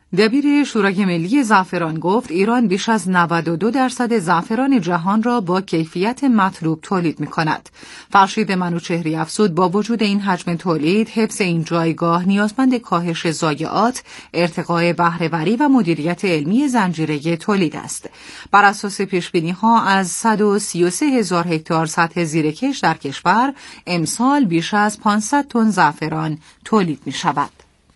دبیر شورای ملی زعفران گفت ایران بیش از 92% زعفران جهان را با کیفیت مطلوب تولید می‌کند. فرشید منوچهری افزود با وجود این حجم تولید، حفظ این جایگاه نیازمند کاهش ضایعات، ارتقاء بهره‌وری و مدیریت علمی زنجیره تولید است. بر اساس پیش‌بینی‌ها از 133,000 هکتار سطح زیرکش در کشور، امسال بیش از 500 تن زعفران تولید می‌شود.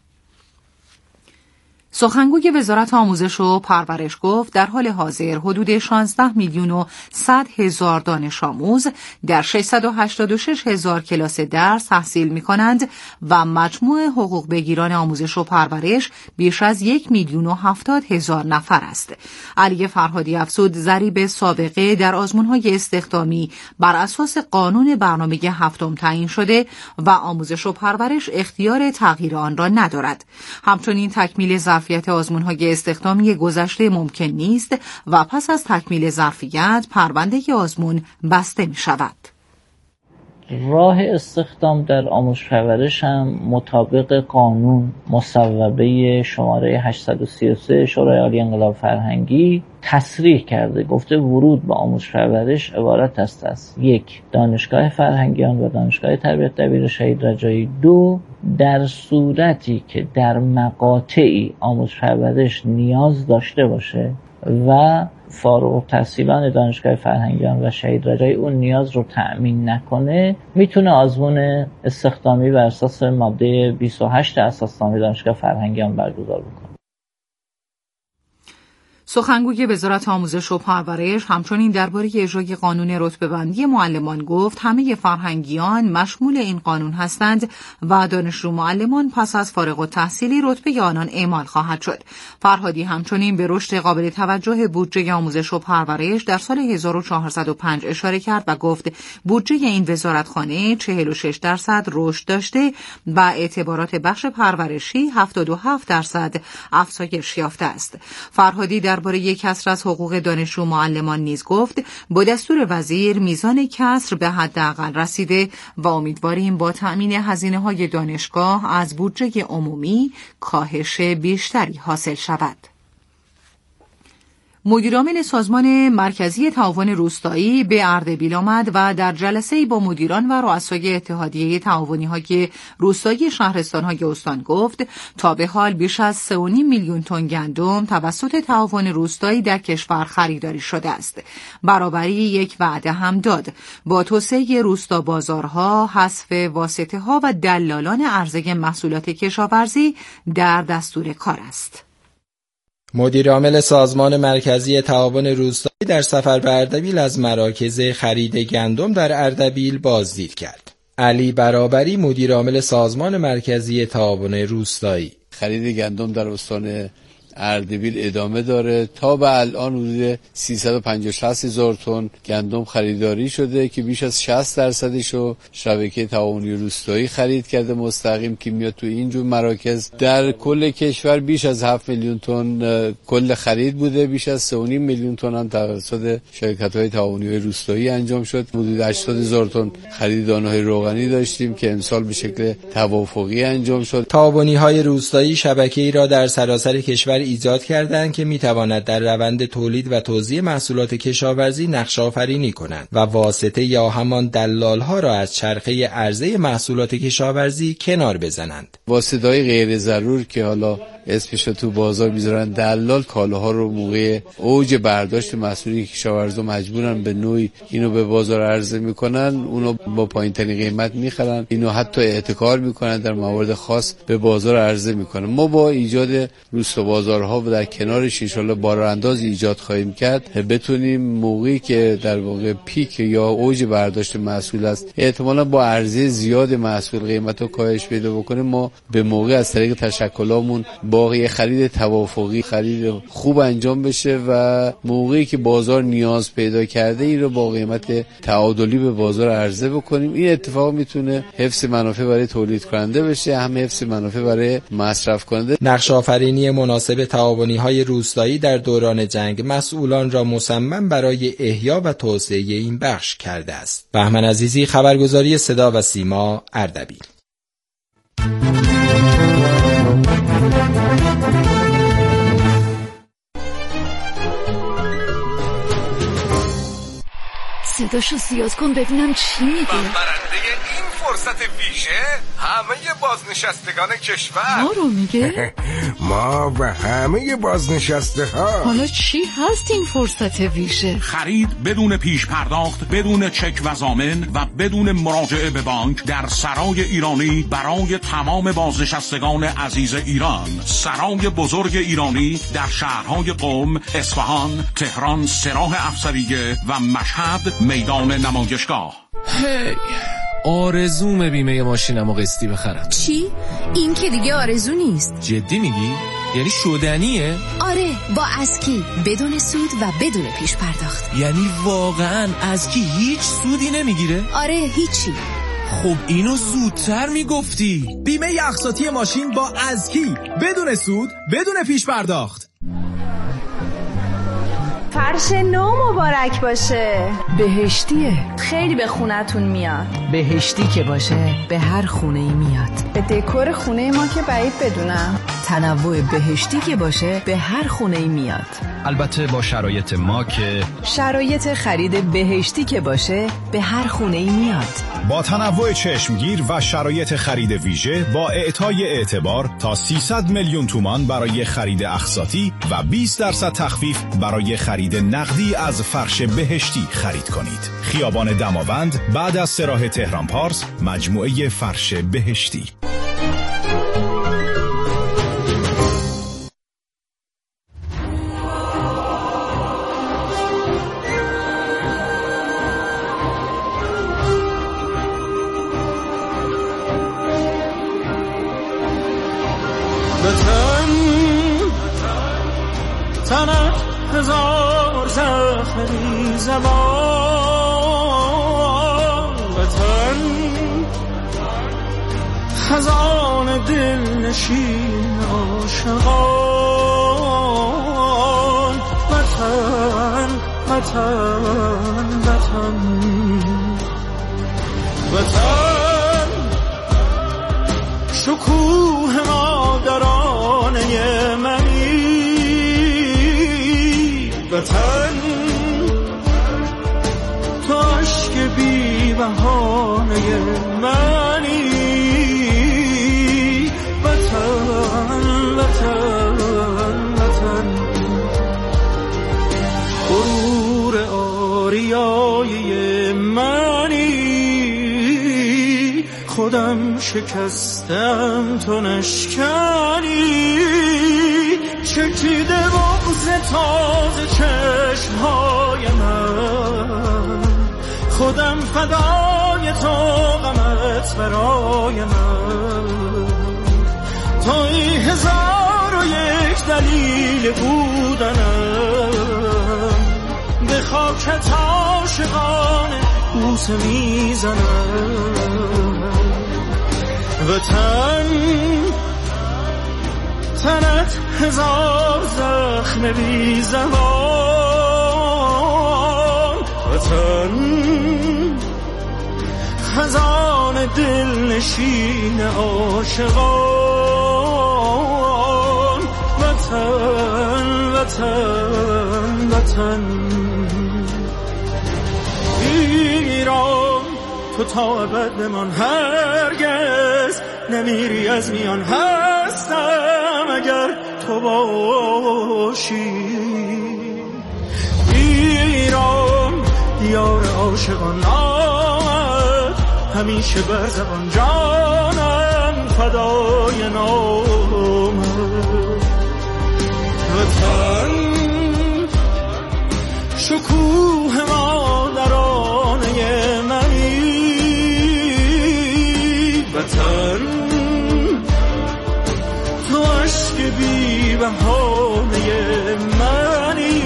سخنگوی وزارت آموزش و پرورش گفت در حال حاضر حدود 16,100,000 دانش آموز در 686,000 کلاس درس تحصیل می کنند و مجموع حقوق بگیران آموزش و پرورش بیش از 1,070,000 نفر است. علی فرهادی افزود ضریب سابقه در آزمون‌های استخدامی بر اساس قانون برنامه هفتم تعیین شده و آموزش و پرورش اختیار تغییر آن را ندارد. همچنین تکمیل ظرفیت آزمون‌های استخدامی گذشته ممکن نیست و پس از تکمیل ظرفیت پرونده آزمون بسته می‌شود. راه استخدام در آموزش پرورش هم مطابق قانون مصوبه شماره 833 شورای عالی انقلاب فرهنگی تصریح کرده. گفته ورود به آموزش پرورش عبارت است از 1. دانشگاه فرهنگیان و دانشگاه تربیت دبیر شهید رجایی. 2. در صورتی که در مقاطعی آموزش پرورش نیاز داشته باشه و فارغ التحصیلان دانشگاه فرهنگیان و شهید رجایی اون نیاز رو تأمین نکنه، میتونه آزمون استخدامی بر اساس ماده 28 اساسنامه دانشگاه فرهنگیان برگزار بکنه. سخنگوی وزارت آموزش و پرورش همچنین درباره اجرای قانون رتبه‌بندی معلمان گفت همه فرهنگیان مشمول این قانون هستند و دانشجو معلمان پس از فارغ التحصیلی رتبه آنان اعمال خواهد شد. فرهادی همچنین به رشد قابل توجه بودجه آموزش و پرورش در سال 1405 اشاره کرد و گفت بودجه این وزارتخانه 46% رشد داشته و اعتبارات بخش پرورشی 77% افزایش یافته است. فرهادی درباره کسر از حقوق دانشجو معلمان نیز گفت با دستور وزیر میزان کسر به حداقل رسیده و امیدواریم با تأمین هزینه‌های دانشگاه از بودجه عمومی کاهش بیشتری حاصل شود. مدیرعامل سازمان مرکزی تعاون روستایی به اردبیل آمد و در جلسه‌ای با مدیران و رؤسای اتحادیه تعاونی‌های روستایی شهرستان‌های استان گفت تا به حال بیش از 3.5 میلیون تن گندم توسط تعاون روستایی در کشور خریداری شده است. برابری یک وعده هم داد با توسعه روستا بازارها، حذف واسطه‌ها و دلالان عرضه محصولات کشاورزی در دستور کار است. مدیرعامل سازمان مرکزی تعاون روستایی در سفر به اردبیل از مراکز خرید گندم در اردبیل بازدید کرد. علی برابری مدیرعامل سازمان مرکزی تعاون روستایی: خرید گندم در استان اردبیل ادامه داره. تا به الان حدود 350 هزار تن گندم خریداری شده که بیش از 60% شبکه تعاونی روستایی خرید کرده مستقیم که میاد تو اینجور مراکز. در کل کشور بیش از 7 میلیون تن کل خرید بوده، بیش از 3.5 میلیون تن هم توسط شرکت‌های تعاونی روستایی انجام شد. حدود 80,000 تن خرید دانه‌های روغنی داشتیم که امسال به شکل توافقی انجام شد. تعاونی‌های روستایی شبکه‌ای را در سراسر کشور ایجاد کردند که میتواند در روند تولید و توزیع محصولات کشاورزی نقش آفرینی کنند و واسطه یا همان دلال‌ها را از چرخه عرضه محصولات کشاورزی کنار بزنند. واسطه‌های غیر ضرور که حالا اسمش رو تو بازار میذارن دلال، کالاها رو موقع اوج برداشت محصولی کشاورزا مجبورن به نوعی اینو به بازار عرضه میکنن، اونو با پایین‌ترین قیمت میخرن، اینو حتی احتکار میکنن، در موارد خاص به بازار عرضه میکنن. ما با ایجاد روستا بازارها و در کنارش ان شاءالله باراندازی ایجاد خواهیم کرد، بتونیم موقعی که در واقع پیک یا اوج برداشت محصول است احتمالاً با عرضه زیاد محصول قیمتو کاهش پیدا بکنه، ما به موقع از طریق تشکلامون باقی خرید توافقی، خرید خوب انجام بشه و موقعی که بازار نیاز پیدا کرده این رو با قیمت تعادلی به بازار عرضه بکنیم. این اتفاق میتونه حفظ منافع برای تولید کننده بشه، هم حفظ منافع برای مصرف کننده. نقش آفرینی مناسب تعاونی‌های روستایی در دوران جنگ مسئولان را مصمم برای احیا و توسعه این بخش کرده است. بهمن عزیزی، خبرگزاری صدا و سیما، اردبیل. صداشو زیاد کن ببینم چی میگه. برنده این فرصت ویژه همه بازنشستگان کشور. ما رو میگه؟ ما و همه بازنشسته ها. حالا چی هست این فرصت ویژه؟ خرید بدون پیش پرداخت، بدون چک و ضامن و بدون مراجعه به بانک در سرای ایرانی برای تمام بازنشستگان عزیز ایران. سرای بزرگ ایرانی در شهرهای قم، اصفهان، تهران، سراح افسریه و مشهد میدان نمایشگاه. هی آرزوم بیمه ماشینمو قسطی بخرم. چی؟ این که دیگه آرزو نیست. جدی میگی؟ یعنی شدنیه؟ آره، با اسکی بدون سود و بدون پیش پرداخت. یعنی واقعا اسکی هیچ سودی نمیگیره؟ آره، هیچی. خب اینو زودتر میگفتی. بیمه اقساطی ماشین با اسکی بدون سود بدون پیش پرداخت. فرش نو مبارک باشه. بهشتیه. خیلی به خونتون میاد. بهشتی که باشه به هر خونه ای میاد. به دکور خونه ما که بعید بدونم. تنوع بهشتی که باشه به هر خونه ای میاد. البته با شرایط ما که شرایط خرید بهشتی که باشه به هر خونه ای میاد. با تنوع چشمگیر و شرایط خرید ویژه با اعطای اعتبار تا 300 میلیون تومان برای خرید اقساطی و 20% تخفیف برای خرید نقدی از فرش بهشتی خرید کنید. خیابان دماوند بعد از سراح تهران پارس، مجموعه فرش بهشتی. تنت هزار زخمی زبان وطن خزان دل نشین عاشقان وطن وطن وطن وطن شکوه مادرانه منی وطن تو عشق بی بهانه منی وطن وطن وطن غرور آریای منی خودم شکستم تو نشکنی چکیده بغض تازه چشمهای من خودم فدای تو غمت برای من توی 1001 دلیل بودنم به خاکت عاشقانه بوسه میزنم وطن تنت هزار زخم بی زبان وطن خزان دل نشین عاشقان وطن وطن وطن ایران تو تا ابد بمان هرگز نمیری از میان هستم اگر تو باشی ایران دیار عاشقان آمد همیشه بر زبان جانم فدای نامت وطن شکوه مادرانه منی وطن تو عشق بی بهانه منی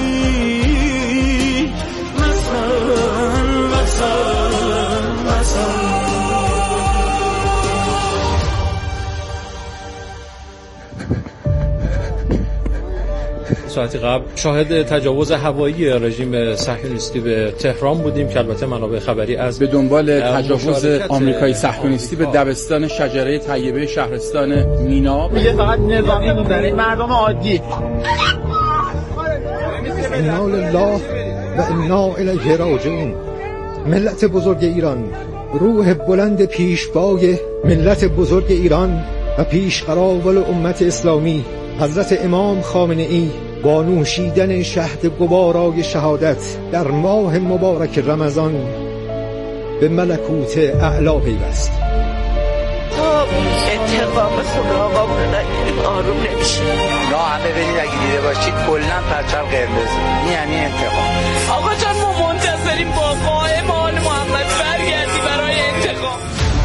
وطن وطن وطن ساعتی قبل شاهد تجاوز هوایی رژیم صهیونیستی به تهران بودیم که البته منابع خبری از به دنبال تجاوز آمریکایی صهیونیستی به دبستان شجره طیبه شهرستان مینا میگه فقط نظامی می‌زنه مردم عادی انا لله و انا الیه راجعون ملت بزرگ ایران، روح بلند پیشوای ملت بزرگ ایران و پیشقراول امت اسلامی حضرت امام خامنه‌ای با نوشیدن شهد گوارای شهادت در ماه مبارک رمضان به ملکوت اعلی پیوست. انتقام خدا آقا رو نگیریم آروم نمیشه. نه همه بدید اگه دیده باشید کلن پرچم قرمز، این یعنی انتقام. آقا جان ما منتظریم با قائم آل محمد برگردی برای انتقام.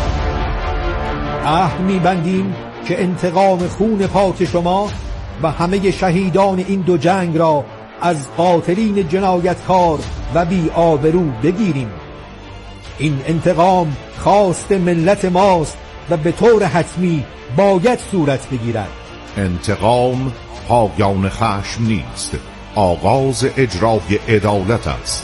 عهد می‌بندیم که انتقام خون پاک شما و همه شهیدان این دو جنگ را از قاتلین جنایتکار و بی آبرو بگیریم. این انتقام خواست ملت ماست و به طور حتمی باید صورت بگیرد. انتقام پایان خشم نیست، آغاز اجرای عدالت است.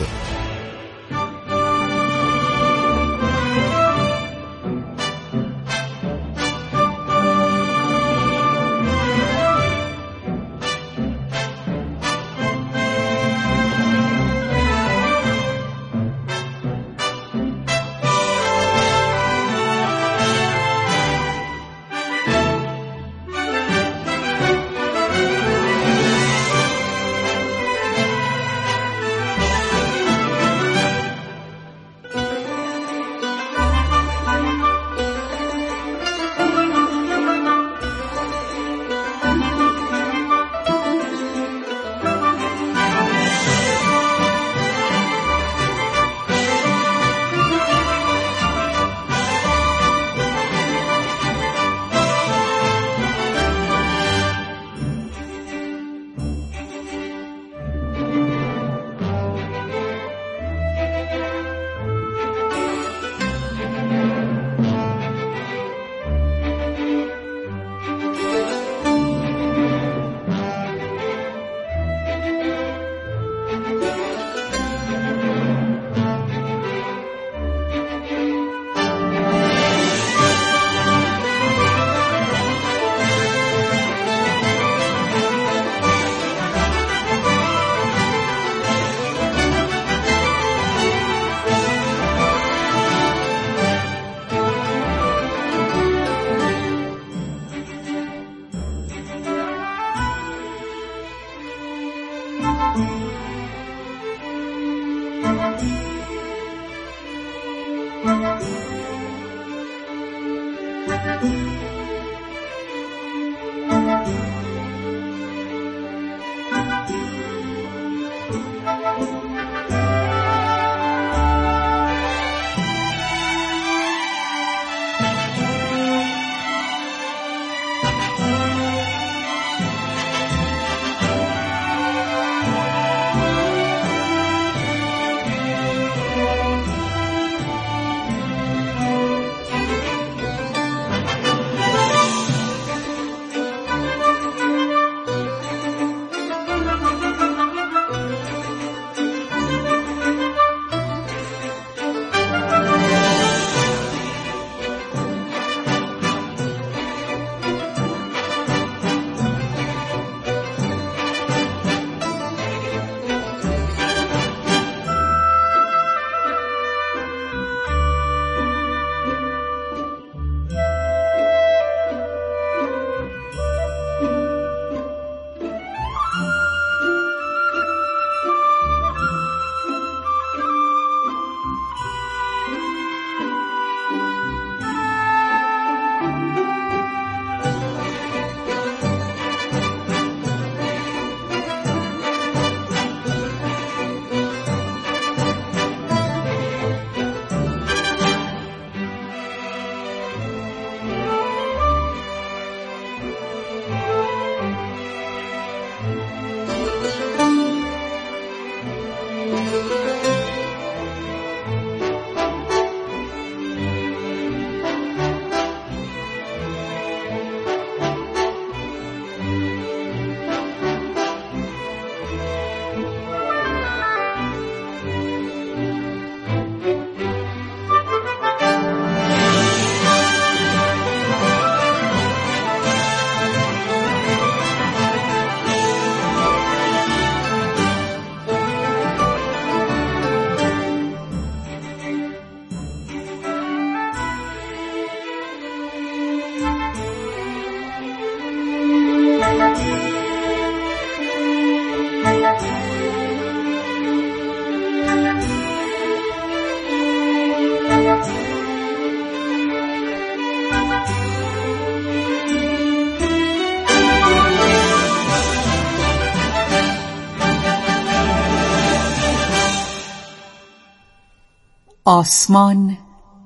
آسمان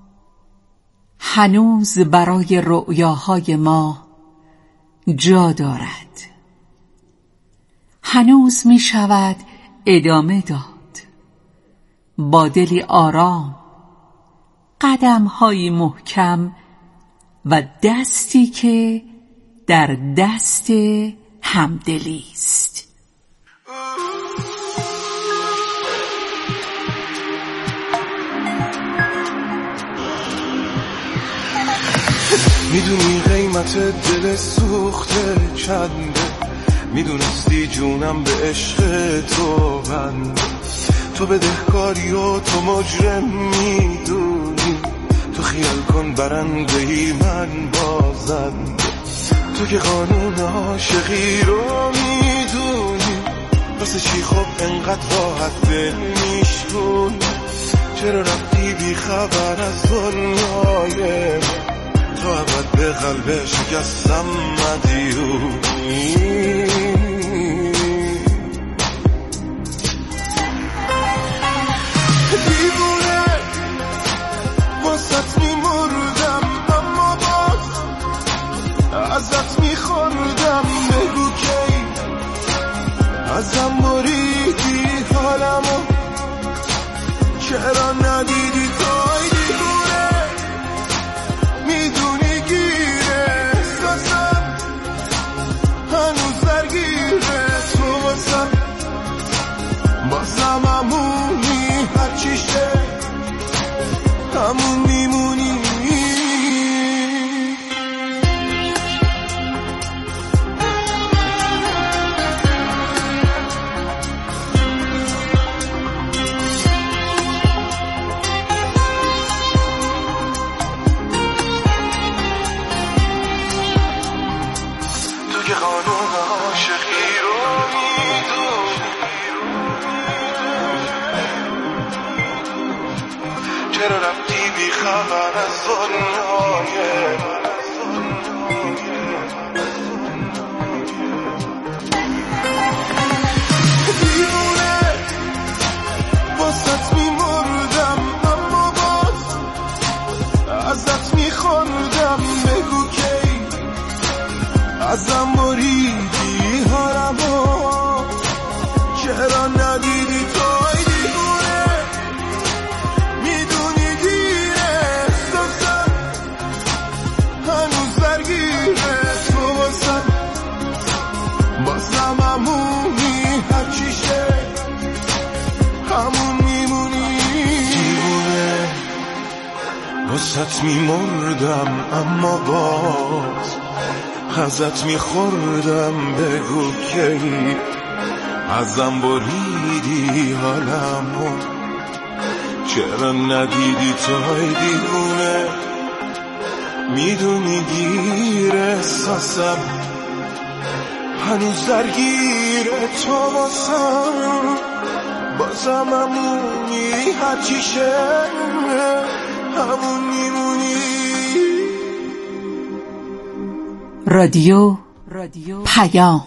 هنوز برای رؤیاهای ما جا دارد، هنوز می شود ادامه داد. با دلی آرام، قدم‌های محکم و دستی که در دست همدلی است. میدونی قیمت دل سوخته چنده، میدونستی جونم به عشق تو بنده، تو بدهکاری و تو مجرم میدونی، تو خیال کن برندهی من بازنده، تو که قانون عاشقی رو میدونی، واسه چی خب انقدر راحت دل میشونی، چرا رفتی بی خبر از دنیای من، تو ابد به قلب شکستم مدیونی. دیوونه واسط میمردم اما باز ازت میخوردم، بگو کی ازم بریدی حالمو، چرا ندیدی توی دیوونه، میدونی گیره احساسم هنوز درگیره تو واسم، بازم همونی هرچی شه همون میمونی. تو که قانون عاشقی رو میدونی، چرا رفتی بی خبر از دنیای من، دیوونه واسط میمردم اما باز ازت میخوردم، بگو کی ازم بریدی حالمو، چرا ندیدی توی دیوونه، میدونی دیره احساسم هنوز درگیره تو واسم، بازم همونی هرچی شه همون میمونی. دیوونه واسط میمردم اما باز ازت میخوردم، بگو کی ازم بریدی حالمو، چرا ندیدی توی دیوونه، میدونی گیر احساسم هنوز درگیره تو واسم، بازم همونی هرچی شه همون میمونی. رادیو پیام.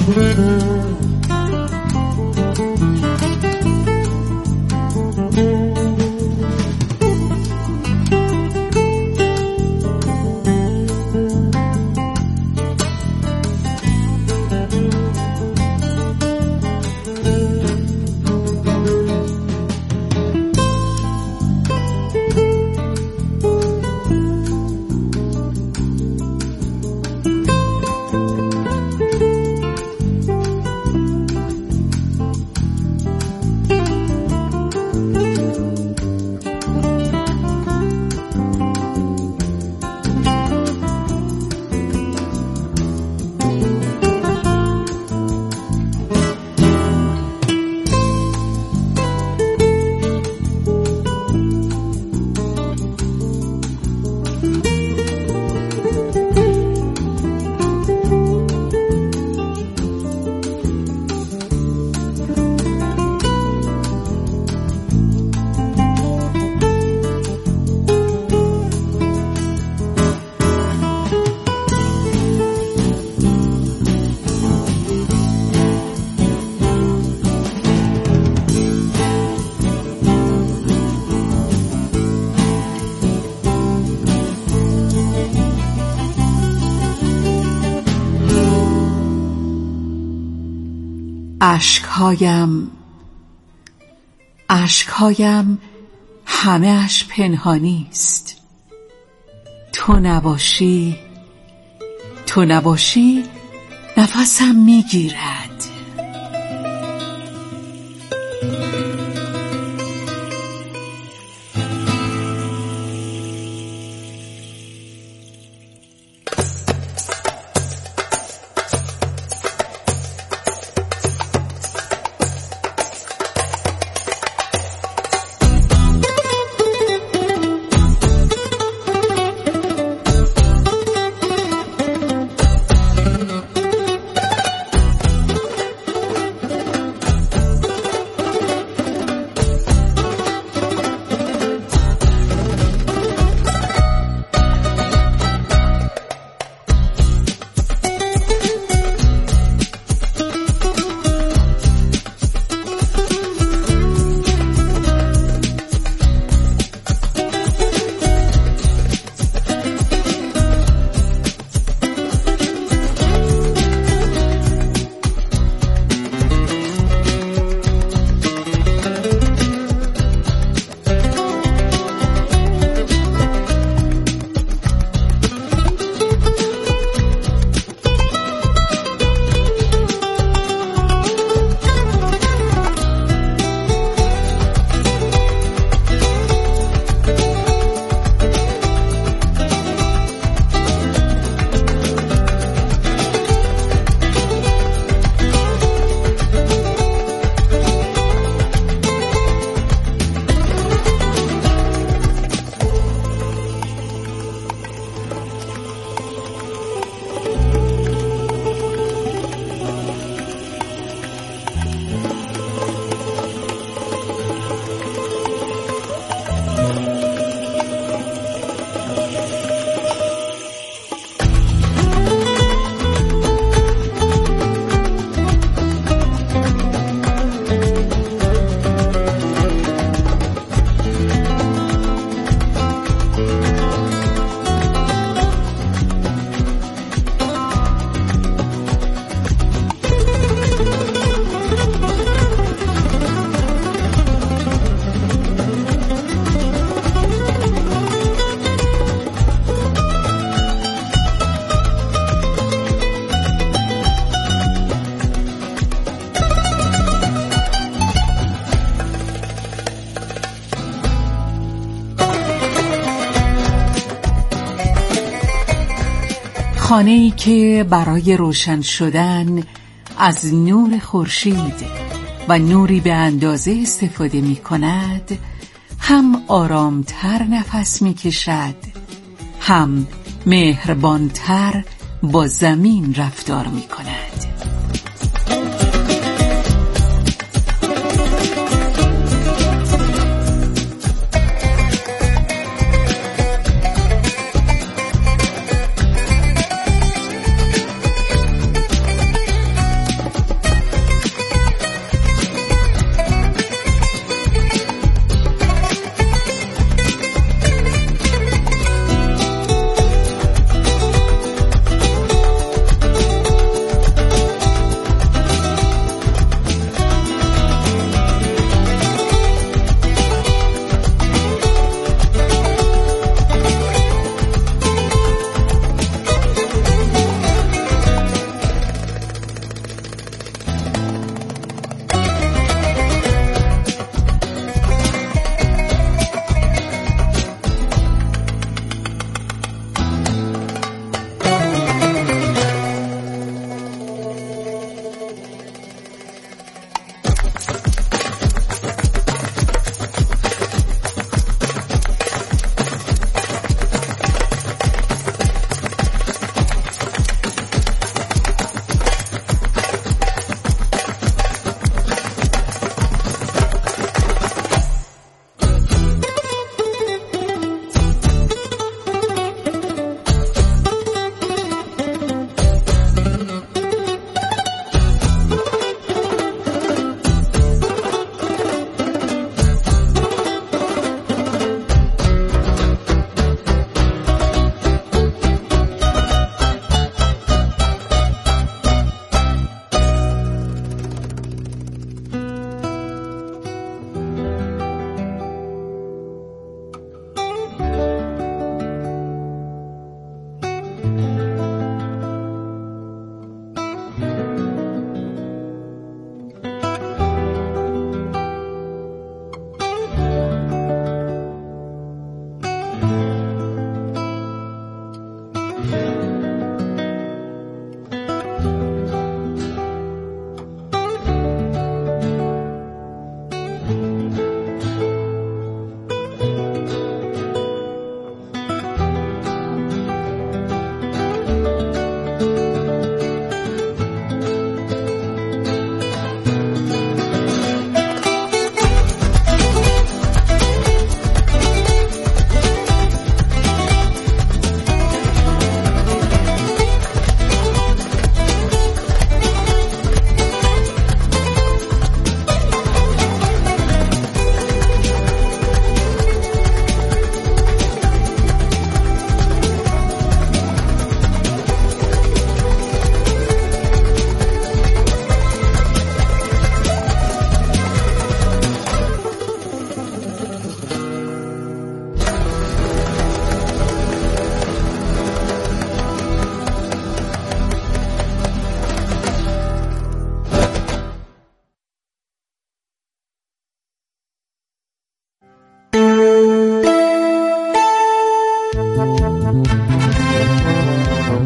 اشکهایم همه اش پنهانی است. تو نباشی نفسم میگیرد. خانه‌ای که برای روشن شدن از نور خورشید و نوری به اندازه استفاده می کند، هم آرامتر نفس می کشد، هم مهربانتر با زمین رفتار می کند.